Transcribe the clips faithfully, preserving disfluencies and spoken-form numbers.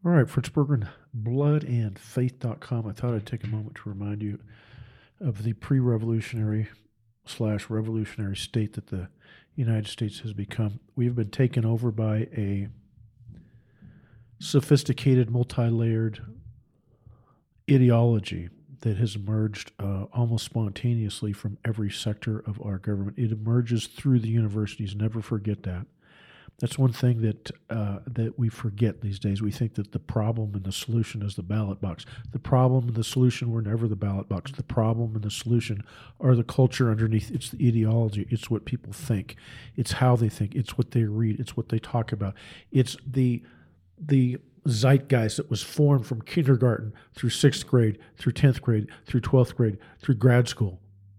All right, Fritz Berggren, blood and faith dot com. I thought I'd take a moment to remind you of the pre-revolutionary slash revolutionary state that the United States has become. We have been taken over by a sophisticated, multi-layered ideology that has emerged uh, almost spontaneously from every sector of our government. It emerges through the universities. Never forget that. That's one thing that uh, that we forget these days. We think that the problem and the solution is the ballot box. The problem and the solution were never the ballot box. The problem and the solution are the culture underneath. It's the ideology. It's what people think. It's how they think. It's what they read. It's what they talk about. It's the the zeitgeist that was formed from kindergarten through sixth grade, through tenth grade, through twelfth grade, through grad school.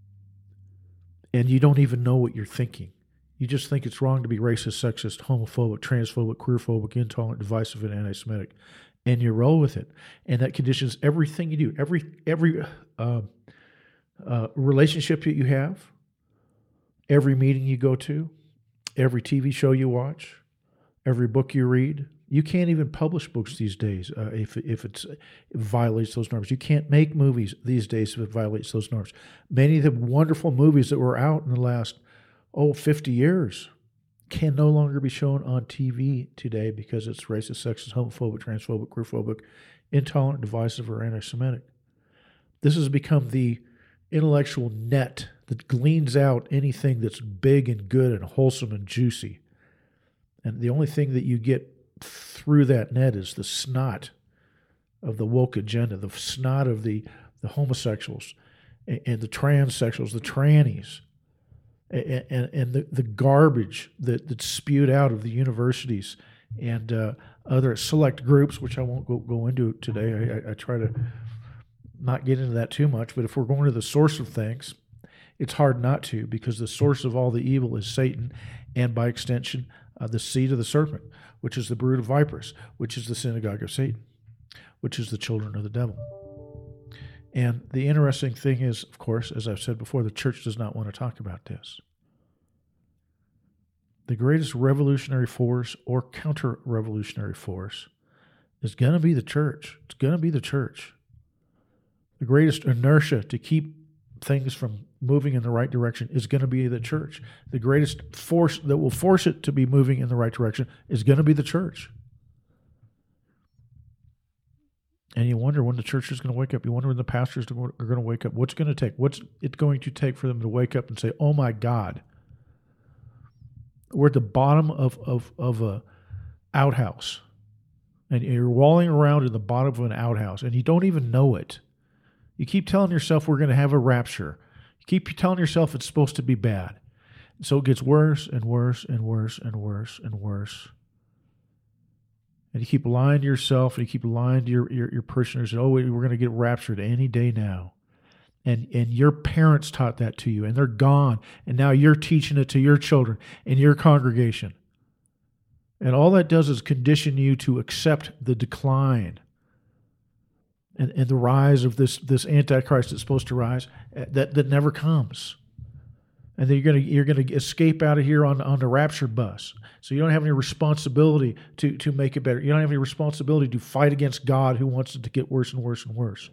And you don't even know what you're thinking. You just think it's wrong to be racist, sexist, homophobic, transphobic, queerphobic, intolerant, divisive, and anti-Semitic, and you roll with it. And that conditions everything you do, every every uh, uh, relationship that you have, every meeting you go to, every T V show you watch, every book you read. You can't even publish books these days uh, if if it's, it violates those norms. You can't make movies these days if it violates those norms. Many of the wonderful movies that were out in the last oh, fifty years can no longer be shown on T V today because it's racist, sexist, homophobic, transphobic, queerphobic, intolerant, divisive, or anti-Semitic. This has become the intellectual net that gleans out anything that's big and good and wholesome and juicy. And the only thing that you get through that net is the snot of the woke agenda, the snot of the, the homosexuals and, and the transsexuals, the trannies, and, and, and the, the garbage that, that's spewed out of the universities and uh, other select groups, which I won't go, go into today. I, I try to not get into that too much, but if we're going to the source of things, it's hard not to, because the source of all the evil is Satan, and by extension, uh, the seed of the serpent, which is the brood of vipers, which is the synagogue of Satan, which is the children of the devil. And the interesting thing is, of course, as I've said before, the church does not want to talk about this. The greatest revolutionary force or counter-revolutionary force is going to be the church. It's going to be the church. The greatest inertia to keep things from moving in the right direction is going to be the church. The greatest force that will force it to be moving in the right direction is going to be the church. And you wonder when the church is going to wake up. You wonder when the pastors are going to wake up. What's going to take? What's it going to take for them to wake up and say, oh my God, we're at the bottom of, of, of a outhouse. And you're walling around in the bottom of an outhouse, and you don't even know it. You keep telling yourself we're going to have a rapture. You keep telling yourself it's supposed to be bad. So it gets worse and worse and worse and worse and worse. And you keep lying to yourself, and you keep lying to your, your, your parishioners. Oh, we're going to get raptured any day now. And and your parents taught that to you, and they're gone. And now you're teaching it to your children and your congregation. And all that does is condition you to accept the decline and, and the rise of this, this Antichrist that's supposed to rise, that, that never comes. And then you're going to you're going to escape out of here on, on the rapture bus. So you don't have any responsibility to, to make it better. You don't have any responsibility to fight against God, who wants it to get worse and worse and worse.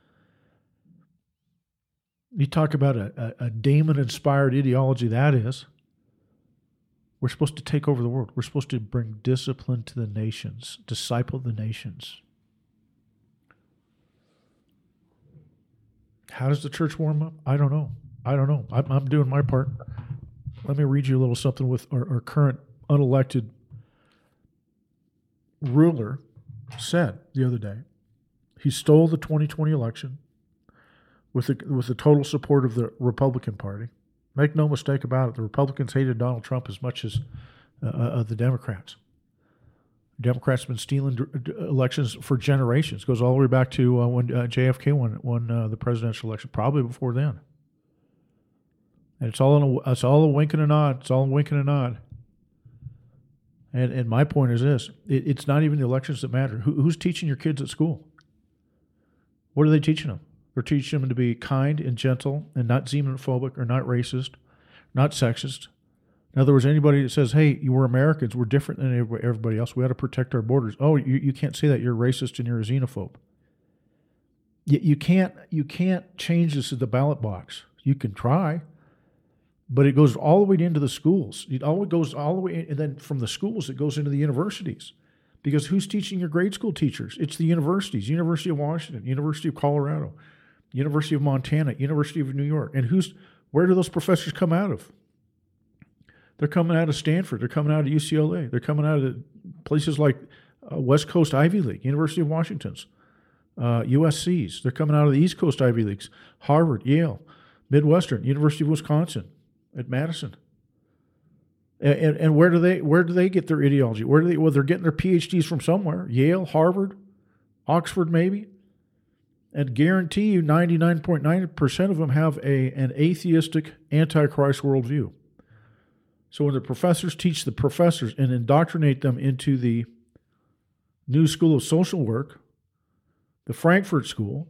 You talk about a, a, a demon-inspired ideology, that is. We're supposed to take over the world. We're supposed to bring discipline to the nations, disciple the nations. How does the church warm up? I don't know. I don't know. I'm, I'm doing my part. Let me read you a little something with our, our current unelected ruler said the other day. He stole the twenty twenty election with the, with the total support of the Republican Party. Make no mistake about it, the Republicans hated Donald Trump as much as uh, uh, the Democrats. Democrats have been stealing d- d- elections for generations. It goes all the way back to uh, when uh, J F K won, won uh, the presidential election, probably before then. And it's all in a, it's all a wink and a nod. It's all a wink and a nod. And and my point is this: it, it's not even the elections that matter. Who, who's teaching your kids at school? What are they teaching them? They're teaching them to be kind and gentle and not xenophobic or not racist, not sexist, In other words, anybody that says, hey, we're Americans, we're different than everybody else, we ought to protect our borders. Oh, you, you can't say that. You're racist and you're a xenophobe. You, you can't you can't change this at the ballot box. You can try, but it goes all the way into the schools. It always goes all the way, in, and then from the schools, it goes into the universities. Because who's teaching your grade school teachers? It's the universities, University of Washington, University of Colorado, University of Montana, University of New York. And who's where do those professors come out of? They're coming out of Stanford. They're coming out of U C L A. They're coming out of places like uh, West Coast Ivy League, University of Washington's, uh, U S C's. They're coming out of the East Coast Ivy Leagues, Harvard, Yale, Midwestern, University of Wisconsin, at Madison. And, and, and where do they where do they get their ideology? Where do they? Well, they're getting their P H Ds from somewhere. Yale, Harvard, Oxford, maybe. And guarantee you, ninety-nine point nine percent of them have a an atheistic, antichrist worldview. So when the professors teach the professors and indoctrinate them into the New School of Social Work, the Frankfurt School,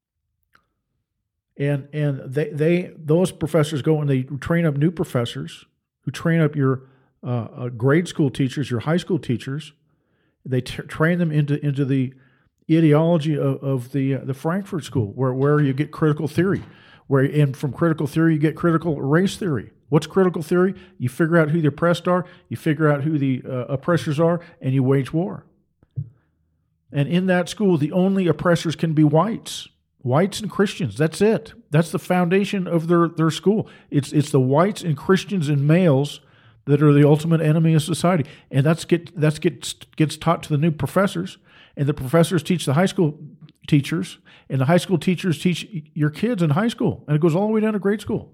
and and they they those professors go and they train up new professors who train up your uh, uh, grade school teachers, your high school teachers. They t- train them into into the ideology of, of the uh, the Frankfurt School, where where you get critical theory, where and from critical theory you get critical race theory. What's critical theory? You figure out who the oppressed are, you figure out who the uh, oppressors are, and you wage war. And in that school, the only oppressors can be whites. Whites and Christians. That's it. That's the foundation of their, their school. It's it's the whites and Christians and males that are the ultimate enemy of society. And that's get that's gets gets taught to the new professors. And the professors teach the high school teachers, and the high school teachers teach your kids in high school. And it goes all the way down to grade school.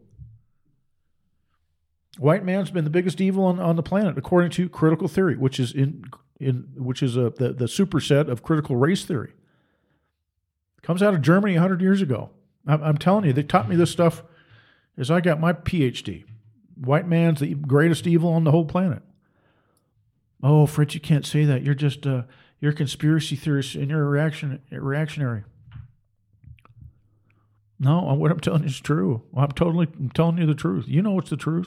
White man's been the biggest evil on, on the planet, according to critical theory, which is in in which is a, the, the superset of critical race theory. It comes out of Germany one hundred years ago. I'm, I'm telling you, they taught me this stuff as I got my P H D. White man's the greatest evil on the whole planet. Oh, Fritz, you can't say that. You're just uh, you're a conspiracy theorist and you're a reaction reactionary. No, what I'm telling you is true. I'm totally I'm telling you the truth. You know it's the truth.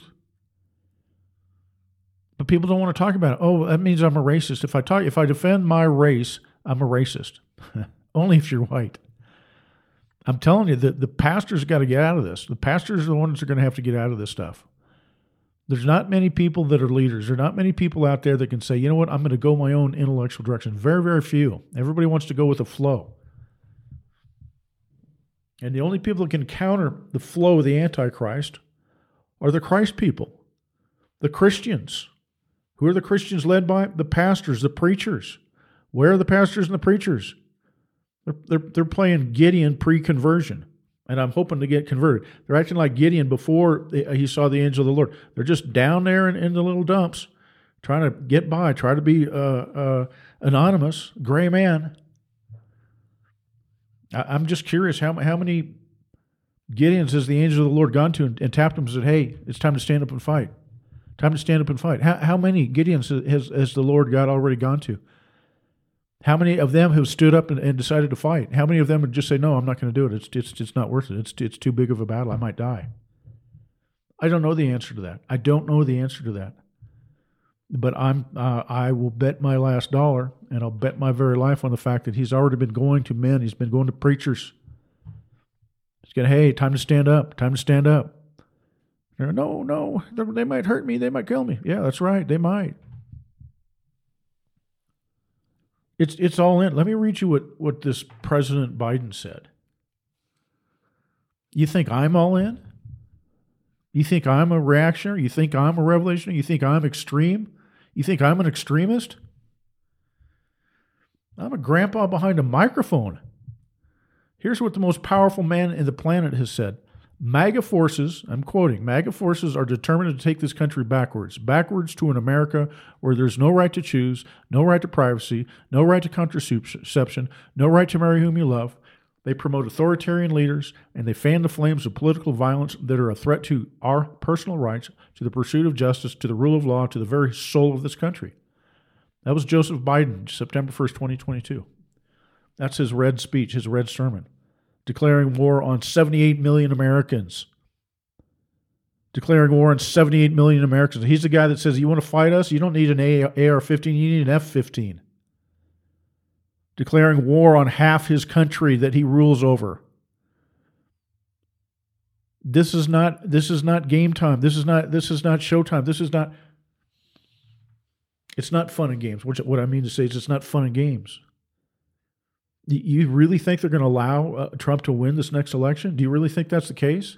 But people don't want to talk about it. Oh, that means I'm a racist. If I talk, if I defend my race, I'm a racist. Only if you're white. I'm telling you, the, the pastors got to get out of this. The pastors are the ones that are going to have to get out of this stuff. There's not many people that are leaders. There are not many people out there that can say, you know what, I'm going to go my own intellectual direction. Very, very few. Everybody wants to go with the flow. And the only people that can counter the flow of the Antichrist are the Christ people, the Christians. Who are the Christians led by? The pastors, the preachers. Where are the pastors and the preachers? They're, they're, they're playing Gideon pre-conversion, and I'm hoping to get converted. They're acting like Gideon before he saw the angel of the Lord. They're just down there in, in the little dumps, trying to get by, try to be uh, uh, anonymous, gray man. I, I'm just curious, how, how many Gideons has the angel of the Lord gone to and, and tapped him and said, hey, it's time to stand up and fight. Time to stand up and fight. How, how many Gideons has, has the Lord God already gone to? How many of them have stood up and, and decided to fight? How many of them would just say, no, I'm not going to do it. It's, it's, it's not worth it. It's, it's too big of a battle. I might die. I don't know the answer to that. I don't know the answer to that. But I'm, uh, I will bet my last dollar, and I'll bet my very life on the fact that he's already been going to men. He's been going to preachers. He's going, hey, time to stand up. Time to stand up. No, no, they might hurt me. They might kill me. Yeah, that's right. They might. It's it's all in. Let me read you what, what this President Biden said. You think I'm all in? You think I'm a reactionary? You think I'm a revelationary? You think I'm extreme? You think I'm an extremist? I'm a grandpa behind a microphone. Here's what the most powerful man in the planet has said. MAGA forces, I'm quoting, MAGA forces are determined to take this country backwards, backwards to an America where there's no right to choose, no right to privacy, no right to contraception, no right to marry whom you love. They promote authoritarian leaders, and they fan the flames of political violence that are a threat to our personal rights, to the pursuit of justice, to the rule of law, to the very soul of this country. That was Joseph Biden, September first, twenty twenty-two. That's his red speech, his red sermon, declaring war on seventy-eight million Americans. declaring war on seventy-eight million Americans. He's the guy that says, you want to fight us? You don't need an A R fifteen, you need an F fifteen. Declaring war on half his country that he rules over. This is not this is not game time. This is not this is not showtime. This is not it's not fun and games. Which, what I mean to say is it's not fun and games. You really think they're going to allow uh, Trump to win this next election? Do you really think that's the case?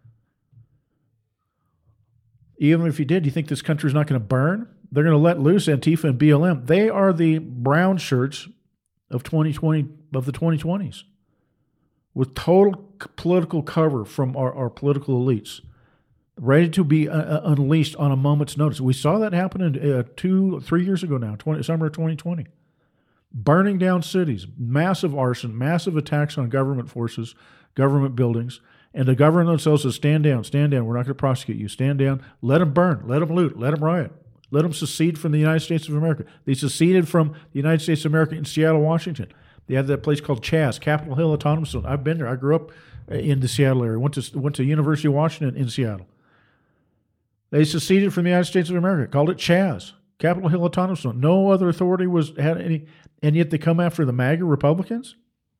Even if he did, do you think this country's not going to burn? They're going to let loose Antifa and B L M. They are the brown shirts of twenty twenty of the twenty twenties, with total political cover from our, our political elites, ready to be uh, unleashed on a moment's notice. We saw that happen in, uh, two, three years ago now, twenty, summer of twenty twenty. Burning down cities, massive arson, massive attacks on government forces, government buildings, and the government themselves says, stand down, stand down, we're not going to prosecute you, stand down, let them burn, let them loot, let them riot, let them secede from the United States of America. They seceded from the United States of America in Seattle, Washington. They had that place called Chaz, Capitol Hill Autonomous Zone. I've been there. I grew up in the Seattle area, went to, went to University of Washington in Seattle. They seceded from the United States of America, called it Chaz, Capitol Hill Autonomous Zone. No other authority was had any... And yet they come after the MAGA Republicans?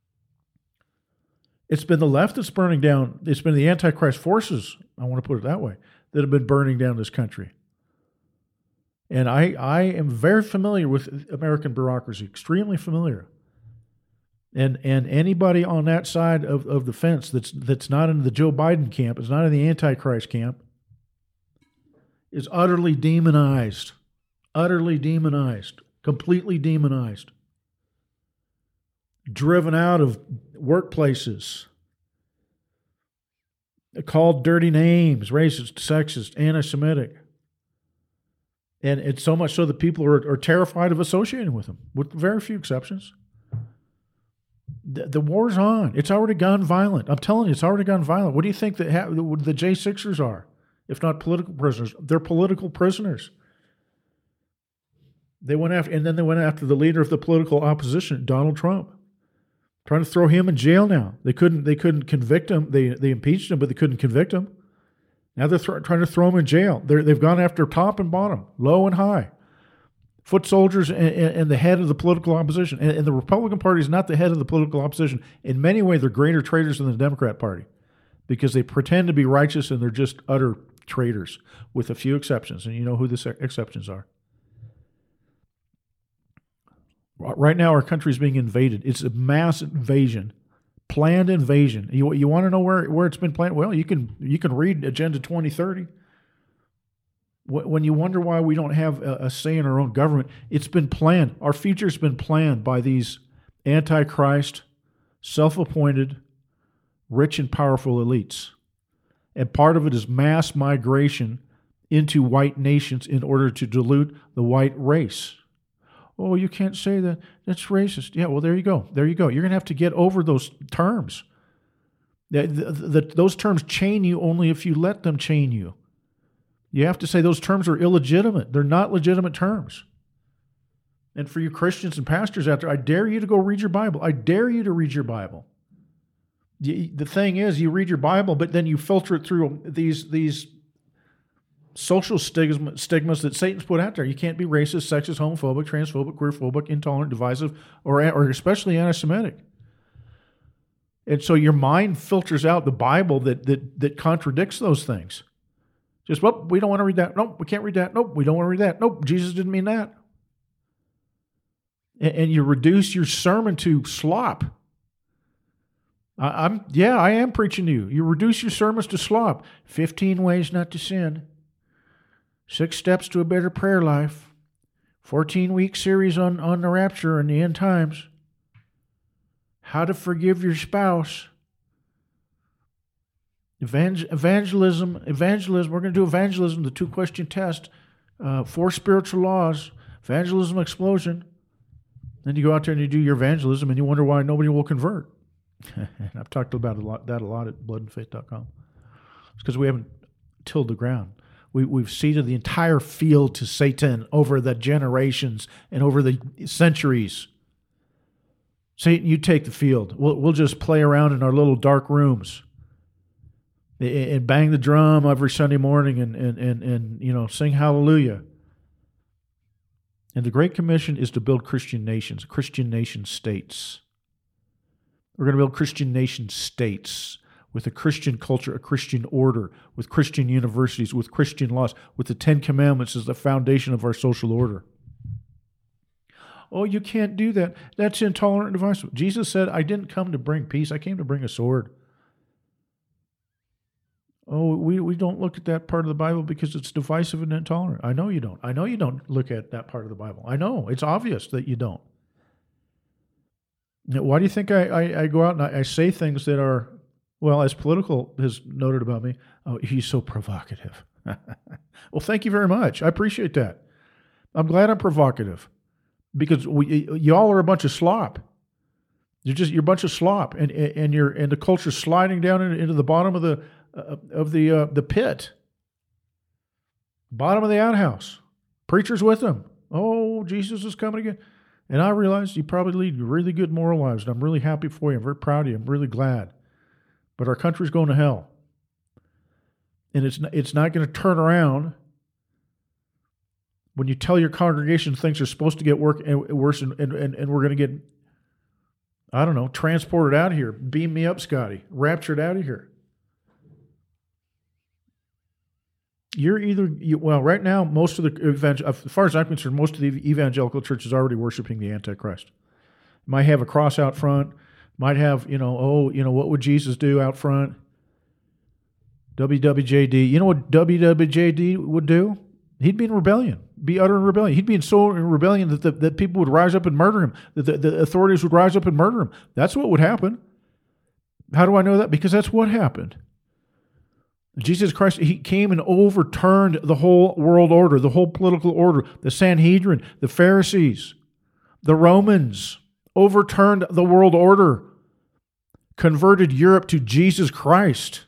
It's been the left that's burning down. It's been the Antichrist forces, I want to put it that way, that have been burning down this country. And I, I am very familiar with American bureaucracy, extremely familiar. And and anybody on that side of, of the fence that's that's not in the Joe Biden camp, is not in the Antichrist camp, is utterly demonized. Utterly demonized. Completely demonized. Driven out of workplaces, called dirty names, racist, sexist, anti-Semitic. And it's so much so that people are, are terrified of associating with them, with very few exceptions. The, the war's on. It's already gone violent. I'm telling you, it's already gone violent. What do you think that ha- the J sixers are, if not political prisoners? They're political prisoners. They went after, and then they went after the leader of the political opposition, Donald Trump. Trying to throw him in jail now. They couldn't. They couldn't convict him. They they impeached him, but they couldn't convict him. Now they're th- trying to throw him in jail. They're, they've gone after top and bottom, low and high, foot soldiers, and, and the head of the political opposition. And, and the Republican Party is not the head of the political opposition. In many ways, they're greater traitors than the Democrat Party, because they pretend to be righteous and they're just utter traitors, with a few exceptions. And you know who the exceptions are. Right now, our country is being invaded. It's a mass invasion, planned invasion. You you want to know where, where it's been planned? Well, you can you can read Agenda twenty thirty. When you wonder why we don't have a, a say in our own government, it's been planned. Our future's been planned by these antichrist, self-appointed, rich and powerful elites. And part of it is mass migration into white nations in order to dilute the white race. Oh, you can't say that. That's racist. Yeah, well, there you go. There you go. You're going to have to get over those terms. The, the, the, those terms chain you only if you let them chain you. You have to say those terms are illegitimate. They're not legitimate terms. And for you Christians and pastors out there, I dare you to go read your Bible. I dare you to read your Bible. The, the thing is, you read your Bible, but then you filter it through these these social stigma, stigmas that Satan's put out there. You can't be racist, sexist, homophobic, transphobic, queerphobic, intolerant, divisive, or, or especially anti-Semitic. And so your mind filters out the Bible that that that contradicts those things. Just, well, we don't want to read that. Nope, we can't read that. Nope, we don't want to read that. Nope, Jesus didn't mean that. And, and you reduce your sermon to slop. I, I'm, yeah, I am preaching to you. You reduce your sermons to slop. fifteen ways not to sin. Six steps to a better prayer life. fourteen-week series on, on the rapture and the end times. How to forgive your spouse. Evangel- evangelism, evangelism. We're going to do evangelism, the two-question test. Uh, four spiritual laws. Evangelism explosion. Then you go out there and you do your evangelism and you wonder why nobody will convert. And I've talked about a lot, that a lot at blood and faith dot com. It's because we haven't tilled the ground. We, we've ceded the entire field to Satan over the generations and over the centuries. Satan, you take the field. We'll, we'll just play around in our little dark rooms. and bang the drum every Sunday morning and, and, and, and you know, sing hallelujah. And the Great Commission is to build Christian nations, Christian nation states. We're going to build Christian nation states with a Christian culture, a Christian order, with Christian universities, with Christian laws, with the Ten Commandments as the foundation of our social order. Oh, you can't do that. That's intolerant and divisive. Jesus said, I didn't come to bring peace. I came to bring a sword. Oh, we, we don't look at that part of the Bible because it's divisive and intolerant. I know you don't. I know you don't look at that part of the Bible. I know. It's obvious that you don't. Now, why do you think I, I, I go out and I, I say things that are, well, as Political has noted about me, oh, he's so provocative. Well, thank you very much. I appreciate that. I'm glad I'm provocative because we, y'all are a bunch of slop. You're just you're a bunch of slop, and and you're and the culture's sliding down into, into the bottom of the uh, of the uh, the pit, bottom of the outhouse. Preachers with them. Oh, Jesus is coming again, and I realize you probably lead really good moral lives, and I'm really happy for you. I'm very proud of you. I'm really glad, but our country's going to hell, and it's not, it's not going to turn around when you tell your congregation things are supposed to get work, worse, and and, and we're going to get, I don't know, transported out of here. Beam me up, Scotty. Raptured out of here. You're either, you, well, right now, most of the, evangel- as far as I'm concerned, most of the evangelical church is already worshiping the Antichrist. Might have a cross out front. Might have, you know, oh, you know, what would Jesus do out front? W W J D. You know what W W J D would do? He'd be in rebellion, be utter in rebellion. He'd be in so in rebellion that, the, that people would rise up and murder him, that the, the authorities would rise up and murder him. That's what would happen. How do I know that? Because that's what happened. Jesus Christ, he came and overturned the whole world order, the whole political order, the Sanhedrin, the Pharisees, the Romans, overturned the world order, converted Europe to Jesus Christ.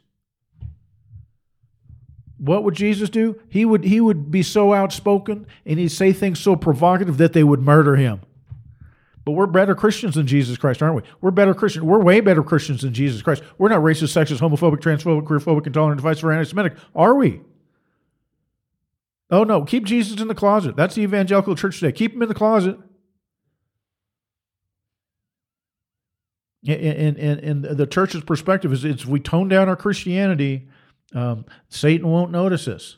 What would Jesus do? He would he would be so outspoken and he'd say things so provocative that they would murder him. But we're better Christians than Jesus Christ, aren't we? We're better Christians. We're way better Christians than Jesus Christ. We're not racist, sexist, homophobic, transphobic, queerphobic, intolerant, divisive, or anti-Semitic, are we? Oh no, keep Jesus in the closet. That's the evangelical church today. Keep him in the closet. And, and, and the church's perspective is, if we tone down our Christianity, um, Satan won't notice us.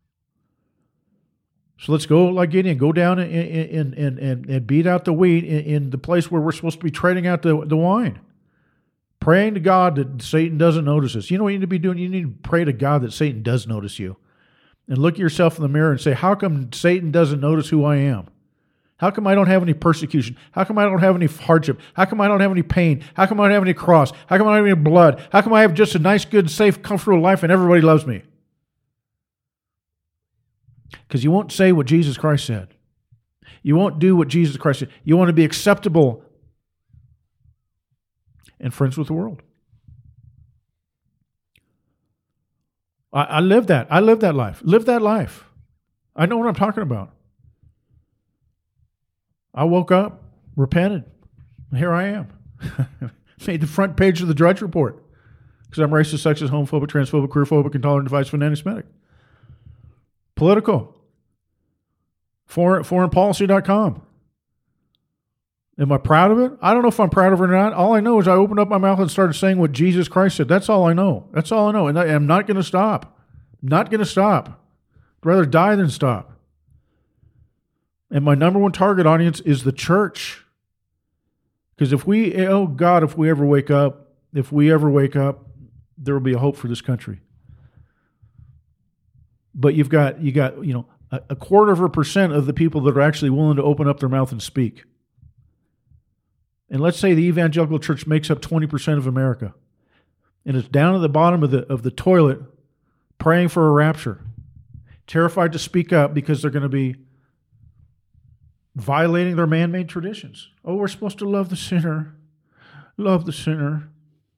So let's go like Gideon, go down and, and, and, and, and beat out the wheat in, in the place where we're supposed to be trading out the, the wine. Praying to God that Satan doesn't notice us. You know what you need to be doing? You need to pray to God that Satan does notice you. And look at yourself in the mirror and say, how come Satan doesn't notice who I am? How come I don't have any persecution? How come I don't have any hardship? How come I don't have any pain? How come I don't have any cross? How come I don't have any blood? How come I have just a nice, good, safe, comfortable life and everybody loves me? Because you won't say what Jesus Christ said. You won't do what Jesus Christ said. You want to be acceptable and friends with the world. I, I live that. I live that life. Live that life. I know what I'm talking about. I woke up, repented, and here I am. Made the front page of the Drudge Report because I'm racist, sexist, homophobic, transphobic, queerphobic, intolerant, divisive, and anti-Semitic. Political. Foreign, foreign policy dot com. Am I proud of it? I don't know if I'm proud of it or not. All I know is I opened up my mouth and started saying what Jesus Christ said. That's all I know. That's all I know. And I, I'm not going to stop. Not going to stop. I'd rather die than stop. And my number one target audience is the church. Because if we, oh God, if we ever wake up, if we ever wake up, there will be a hope for this country. But you've got, you got, you know, a, a quarter of a percent of the people that are actually willing to open up their mouth and speak. And let's say the evangelical church makes up twenty percent of America. And it's down at the bottom of the of the toilet praying for a rapture. Terrified to speak up because they're going to be violating their man-made traditions. Oh, we're supposed to love the sinner. Love the sinner.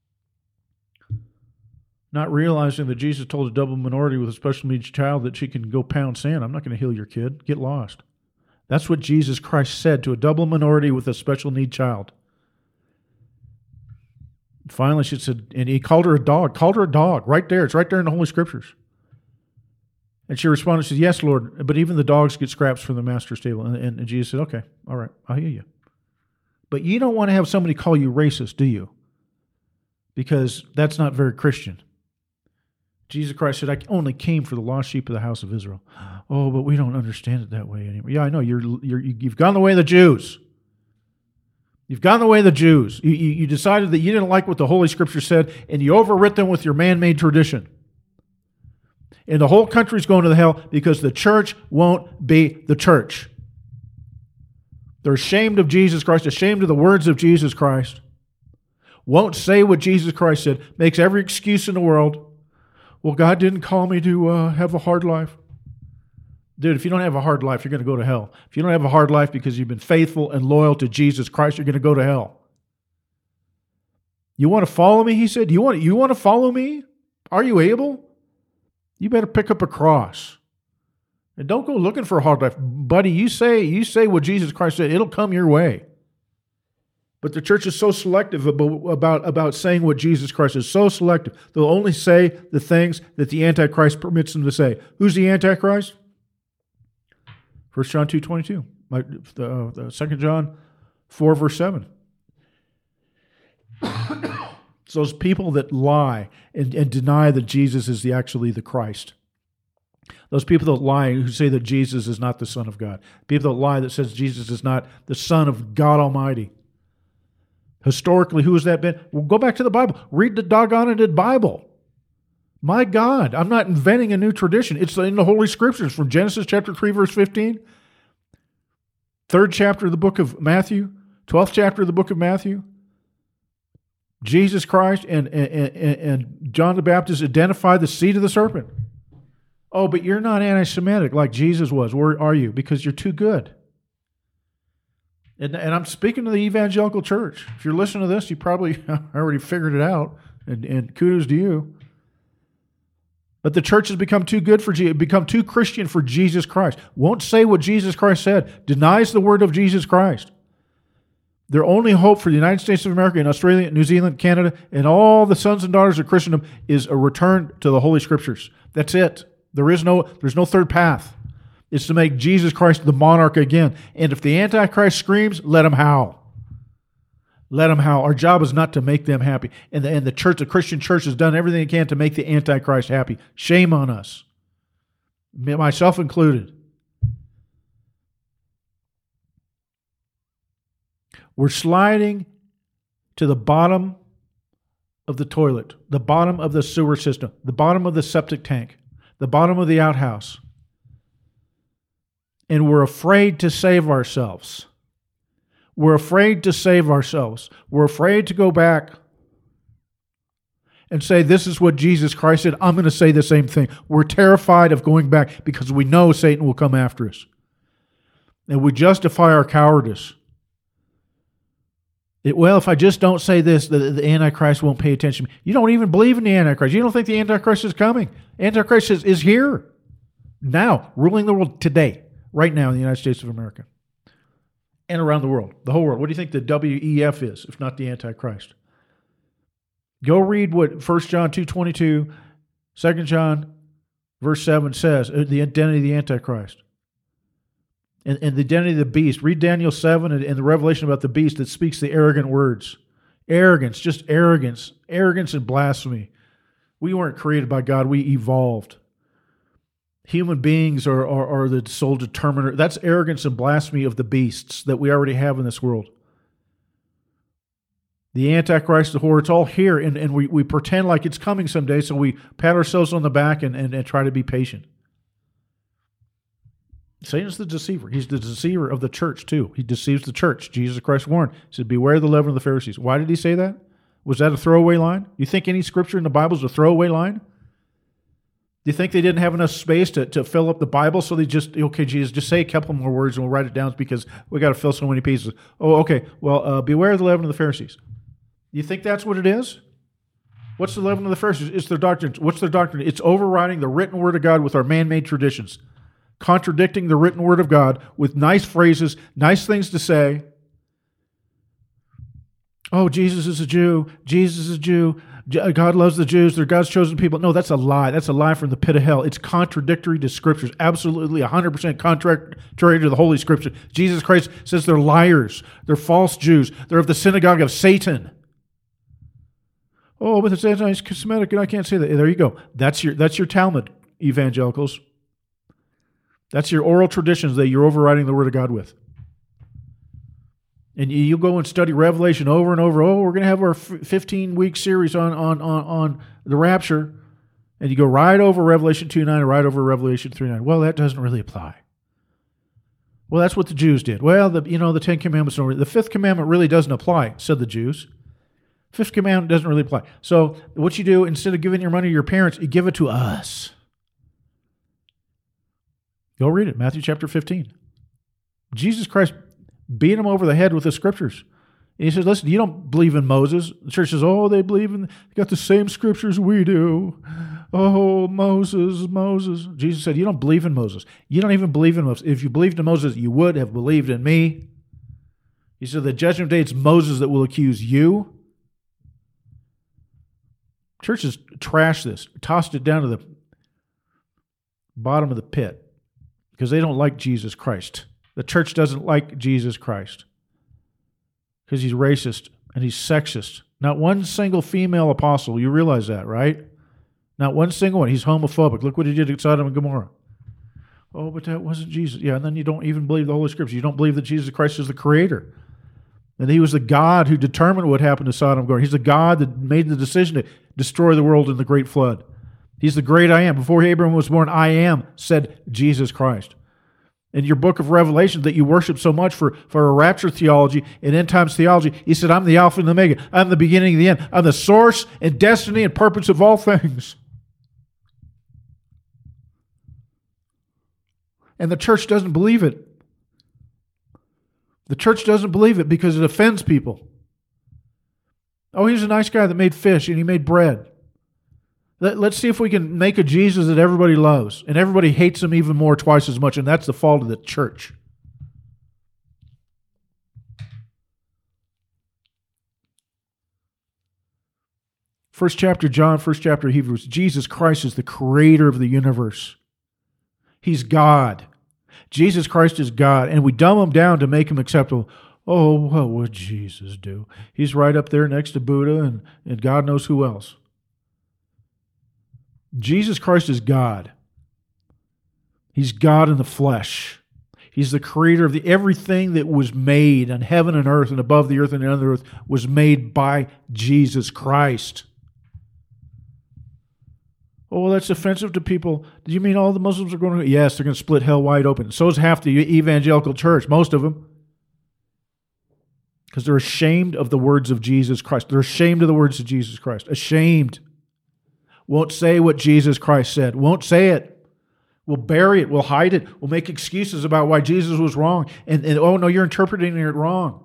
Not realizing that Jesus told a double minority with a special needs child that she can go pound sand. I'm not going to heal your kid. Get lost. That's what Jesus Christ said to a double minority with a special need child. Finally, she said, and he called her a dog, called her a dog, right there. It's right there in the Holy Scriptures. And she responded, she said, yes, Lord, but even the dogs get scraps from the master's table. And, and, and Jesus said, okay, all right, I'll hear you. But you don't want to have somebody call you racist, do you? Because that's not very Christian. Jesus Christ said, I only came for the lost sheep of the house of Israel. Oh, but we don't understand it that way anymore. Yeah, I know. You're, you're, you've gone the way of the Jews. You've gone the way of the Jews. You, you, you decided that you didn't like what the Holy Scripture said, and you overwrit them with your man-made tradition. And the whole country's going to the hell because the church won't be the church. They're ashamed of Jesus Christ, ashamed of the words of Jesus Christ. Won't say what Jesus Christ said. Makes every excuse in the world. Well, God didn't call me to uh, have a hard life. Dude, if you don't have a hard life, you're going to go to hell. If you don't have a hard life because you've been faithful and loyal to Jesus Christ, you're going to go to hell. You want to follow me, he said? You want, you want to follow me? Are you able? You better pick up a cross. And don't go looking for a hard life. Buddy, you say, you say what Jesus Christ said, it'll come your way. But the church is so selective about, about, about saying what Jesus Christ is, so selective. They'll only say the things that the Antichrist permits them to say. Who's the Antichrist? First John two twenty-two. The, the Second John four, verse seven. It's those people that lie and, and deny that Jesus is the, actually the Christ. Those people that lie who say that Jesus is not the Son of God. People that lie that says Jesus is not the Son of God Historically, who has that been? Well, go back to the Bible. Read the doggone Bible. My God, I'm not inventing a new tradition. It's in the Holy Scriptures from Genesis chapter three, verse fifteen, third chapter of the book of Matthew, twelfth chapter of the book of Matthew. Jesus Christ and, and, and, and John the Baptist identify the seed of the serpent. Oh, but you're not anti-Semitic like Jesus was. Where are you? Because you're too good. And, and I'm speaking to the evangelical church. If you're listening to this, you probably already figured it out, and, and kudos to you. But the church has become too good for Jesus, become too Christian for Jesus Christ. Won't say what Jesus Christ said. Denies the word of Jesus Christ. Their only hope for the United States of America and Australia, New Zealand, Canada, and all the sons and daughters of Christendom is a return to the Holy Scriptures. That's it. There is no, there's no third path. It's to make Jesus Christ the monarch again. And if the Antichrist screams, let him howl. Let them howl. Our job is not to make them happy. And the, and the church, the Christian church, has done everything it can to make the Antichrist happy. Shame on us. Myself included. We're sliding to the bottom of the toilet, the bottom of the sewer system, the bottom of the septic tank, the bottom of the outhouse. And we're afraid to save ourselves. We're afraid to save ourselves. We're afraid to go back and say, this is what Jesus Christ said. I'm going to say the same thing. We're terrified of going back because we know Satan will come after us. And we justify our cowardice. It, well, if I just don't say this, the, the Antichrist won't pay attention to me. You don't even believe in the Antichrist. You don't think the Antichrist is coming. Antichrist is, is here. Now, ruling the world today. Right now in the United States of America and around the world, the whole world. What do you think the W E F is, if not the Antichrist? Go read what First John two twenty-two, Second John verse seven says, the identity of the Antichrist. And, and the identity of the beast. Read Daniel seven and, and the revelation about the beast that speaks the arrogant words. Arrogance, just arrogance. Arrogance and blasphemy. We weren't created by God, we evolved. Human beings are, are, are the sole determiner. That's arrogance and blasphemy of the beasts that we already have in this world. The Antichrist, the whore, it's all here, and, and we, we pretend like it's coming someday, so we pat ourselves on the back and, and, and try to be patient. Satan's the deceiver. He's the deceiver of the church, too. He deceives the church. Jesus Christ warned. He said, beware the leaven of the Pharisees. Why did he say that? Was that a throwaway line? You think any scripture in the Bible is a throwaway line? Do you think they didn't have enough space to, to fill up the Bible, so they just, okay, Jesus, just say a couple more words and we'll write it down because we got to fill so many pieces. Oh, okay, well, uh, beware of the leaven of the Pharisees. You think that's what it is? What's the leaven of the Pharisees? It's their doctrine. What's their doctrine? It's overriding the written word of God with our man-made traditions, contradicting the written word of God with nice phrases, nice things to say, Oh, Jesus is a Jew. Jesus is a Jew. God loves the Jews. They're God's chosen people. No, that's a lie. That's a lie from the pit of hell. It's contradictory to Scriptures. Absolutely one hundred percent contrary to the Holy Scripture. Jesus Christ says they're liars. They're false Jews. They're of the synagogue of Satan. Oh, but it's anti-Semitic, and I can't say that. There you go. That's your that's your Talmud, evangelicals. That's your oral traditions that you're overriding the Word of God with. And you go and study Revelation over and over. Oh, we're going to have our fifteen-week series on, on, on, on the rapture. And you go right over Revelation two nine and right over Revelation three nine. Well, that doesn't really apply. Well, that's what the Jews did. Well, the, you know, the Ten Commandments don't. The Fifth Commandment really doesn't apply, said the Jews. Fifth Commandment doesn't really apply. So what you do, instead of giving your money to your parents, you give it to us. Go read it, Matthew chapter fifteen. Jesus Christ beat him over the head with the Scriptures. And he says, listen, you don't believe in Moses. The church says, oh, they believe in, they got the same Scriptures we do. Oh, Moses, Moses. Jesus said, you don't believe in Moses. You don't even believe in Moses. If you believed in Moses, you would have believed in me. He said, the judgment day, it's Moses that will accuse you. Churches trashed this, tossed it down to the bottom of the pit because they don't like Jesus Christ. The church doesn't like Jesus Christ because he's racist and he's sexist. Not one single female apostle. You realize that, right? Not one single one. He's homophobic. Look what he did at Sodom and Gomorrah. Oh, but that wasn't Jesus. Yeah, and then you don't even believe the Holy Scriptures. You don't believe that Jesus Christ is the creator. And he was the God who determined what happened to Sodom and Gomorrah. He's the God that made the decision to destroy the world in the great flood. He's the great I am. Before Abraham was born, I am, said Jesus Christ. In your book of Revelation that you worship so much for, for a rapture theology and end times theology, he said, I'm the Alpha and the Omega. I'm the beginning and the end. I'm the source and destiny and purpose of all things. And the church doesn't believe it. The church doesn't believe it because it offends people. Oh, he's a nice guy that made fish and he made bread. Let, let's see if we can make a Jesus that everybody loves and everybody hates him even more, twice as much, and that's the fault of the church. First chapter John, first chapter Hebrews. Jesus Christ is the creator of the universe. He's God. Jesus Christ is God, and we dumb him down to make him acceptable. Oh, what would Jesus do? He's right up there next to Buddha and, and God knows who else. Jesus Christ is God. He's God in the flesh. He's the creator of the everything that was made on heaven and earth and above the earth and under the earth was made by Jesus Christ. Oh, that's offensive to people. Do you mean all the Muslims are going to? Yes, they're going to split hell wide open. So is half the evangelical church, most of them. Because they're ashamed of the words of Jesus Christ. They're ashamed of the words of Jesus Christ. Ashamed. Won't say what Jesus Christ said. Won't say it. We'll bury it. We'll hide it. We'll make excuses about why Jesus was wrong. And, and oh, no, you're interpreting it wrong.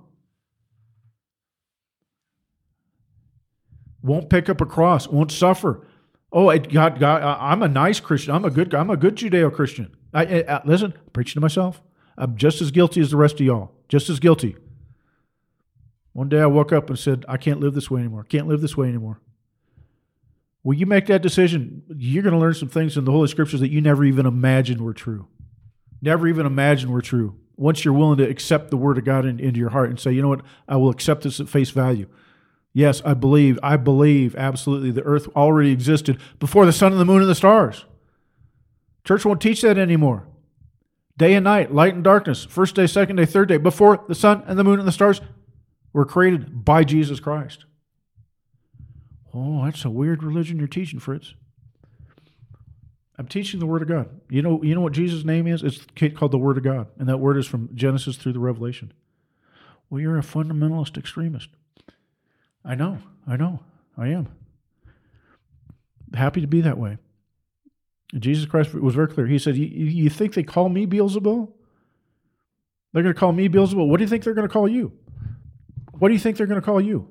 Won't pick up a cross. Won't suffer. Oh, it, God, God, I'm a nice Christian. I'm a good. I'm a good Judeo-Christian. I, I, I, listen, I'm preaching to myself. I'm just as guilty as the rest of y'all. Just as guilty. One day I woke up and said, I can't live this way anymore. Can't live this way anymore. When you make that decision, you're going to learn some things in the Holy Scriptures that you never even imagined were true. Never even imagined were true. Once you're willing to accept the Word of God in, into your heart and say, you know what, I will accept this at face value. Yes, I believe, I believe absolutely the earth already existed before the sun and the moon and the stars. Church won't teach that anymore. Day and night, light and darkness, first day, second day, third day, before the sun and the moon and the stars were created by Jesus Christ. Oh, that's a weird religion you're teaching, Fritz. I'm teaching the Word of God. You know, you know what Jesus' name is? It's called the Word of God, and that word is from Genesis through the Revelation. Well, you're a fundamentalist extremist. I know, I know, I am. Happy to be that way. Jesus Christ was very clear. He said, you, you think they call me Beelzebul? They're going to call me Beelzebul. What do you think they're going to call you? What do you think they're going to call you?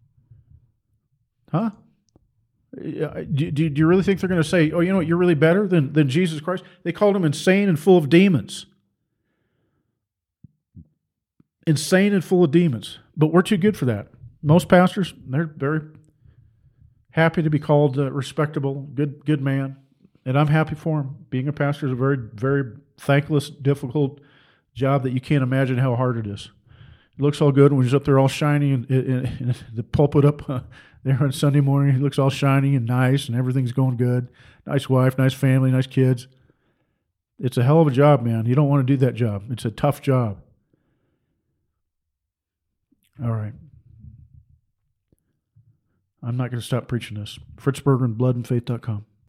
Huh? Do, do, do you really think they're going to say, oh, you know what, you're really better than, than Jesus Christ? They called him insane and full of demons. Insane and full of demons. But we're too good for that. most pastors, they're very happy to be called uh, respectable, good, good man, and I'm happy for him. Being a pastor is a very, very thankless, difficult job that you can't imagine how hard it is. It looks all good when he's up there all shiny and in, in, in the pulpit up uh, there on Sunday morning. He looks all shiny and nice, and everything's going good. Nice wife, nice family, nice kids. It's a hell of a job, man. You don't want to do that job. It's a tough job. All right. I'm not going to stop preaching this. Fritz Berggren, blood and faith dot com.